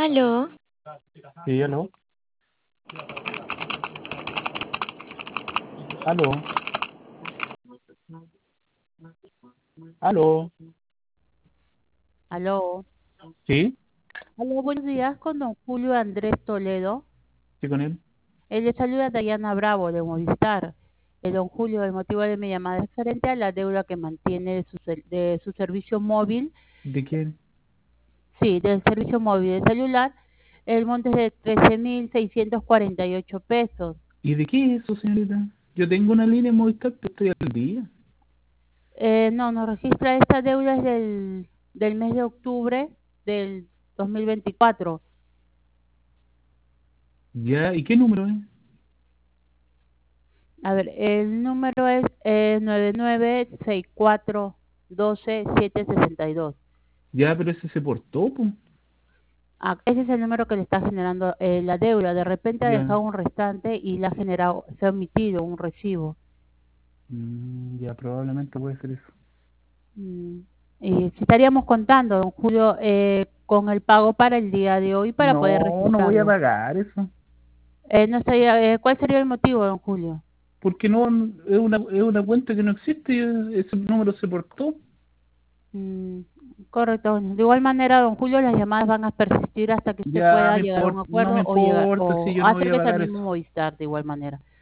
Aló, Sí, aló, aló, aló, Aló. sí, Aló, buenos días con don Julio Andrés Toledo. sí con él. Él le saluda Dayana Bravo de Movistar. Don Julio, el motivo de mi llamada es referente a la deuda que mantiene de su servicio móvil, ¿De quién? sí, del servicio móvil de celular. El monte es de 13.648 pesos. ¿Y de qué es eso, señorita? Yo tengo una línea en Movistar, pero estoy al día. No, nos registra esta deuda es del mes de octubre del 2024. Ya, ¿y qué número es? A ver, el número es 996412-762. Ya, pero ese se portó, pues. Ah, ese es el número que le está generando la deuda. De repente ha Ya, dejado un restante y le ha generado, se ha omitido un recibo. ya, probablemente puede ser eso. Mm, Y si estaríamos contando, don Julio, con el pago para el día de hoy para poder No, no voy a registrarlo. pagar eso. No estaría, ¿cuál sería el motivo, don Julio? Porque no, es una cuenta que no existe, ese número se portó. Mm, Correcto. De igual manera, don Julio, las llamadas van a persistir hasta que usted Ya, pueda llegar a un no acuerdo me o llegar importa si o yo no voy hacer a que pagar termine eso. Movistar de igual manera.